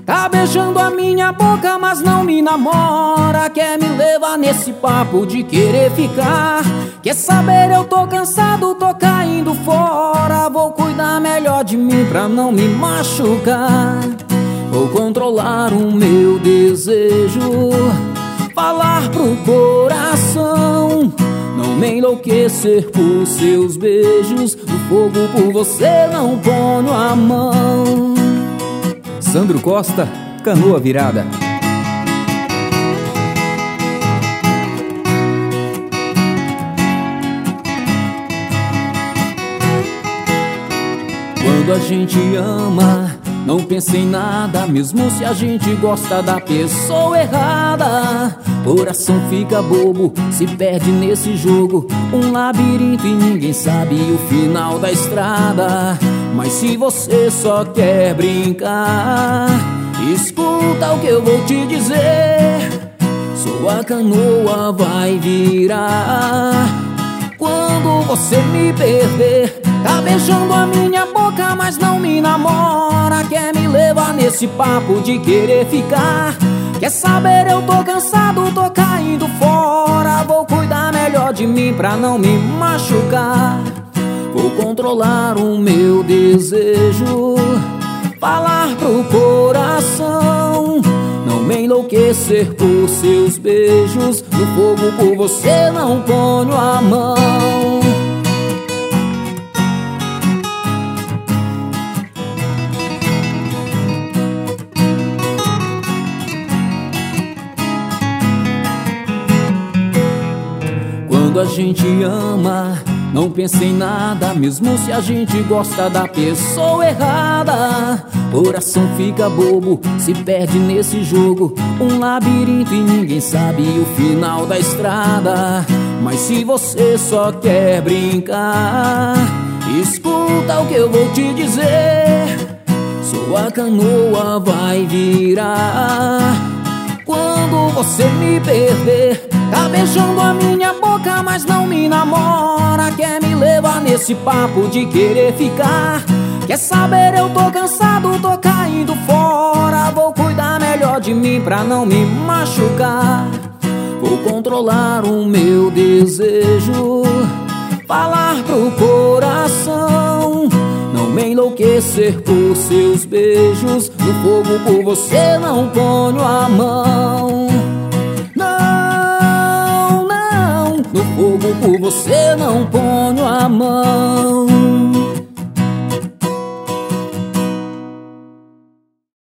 Tá beijando a minha boca, mas não me namora. Quer me levar nesse papo de querer ficar. Quer saber, eu tô cansado, tô caindo fora. Vou cuidar melhor de mim pra não me machucar. Vou controlar o meu desejo, falar pro coração, não me enlouquecer por seus beijos. No fogo por você não ponho a mão. Sandro Costa, Canoa Virada. Quando a gente ama, não pensa em nada, mesmo se a gente gosta da pessoa errada. Coração fica bobo, se perde nesse jogo, um labirinto e ninguém sabe o final da estrada. Mas se você só quer brincar, escuta o que eu vou te dizer. Sua canoa vai virar quando você me perder. Tá beijando a minha boca, mas não me namora. Quer me levar nesse papo de querer ficar. Quer saber, eu tô cansado, tô caindo fora. Vou cuidar melhor de mim pra não me machucar. Vou controlar o meu desejo, falar pro coração, não me enlouquecer por seus beijos. No fogo por você não ponho a mão. Quando a gente ama, não pensa em nada, mesmo se a gente gosta da pessoa errada. Coração fica bobo, se perde nesse jogo, um labirinto e ninguém sabe o final da estrada. Mas se você só quer brincar, escuta o que eu vou te dizer. Sua canoa vai virar quando você me perder. Tá beijando a minha boca, mas não me namora. Quer me levar nesse papo de querer ficar. Quer saber, eu tô cansado, tô caindo fora. Vou cuidar melhor de mim pra não me machucar. Vou controlar o meu desejo, falar pro coração, não me enlouquecer por seus beijos. No fogo por você não ponho a mão. No fogo por você não ponho a mão.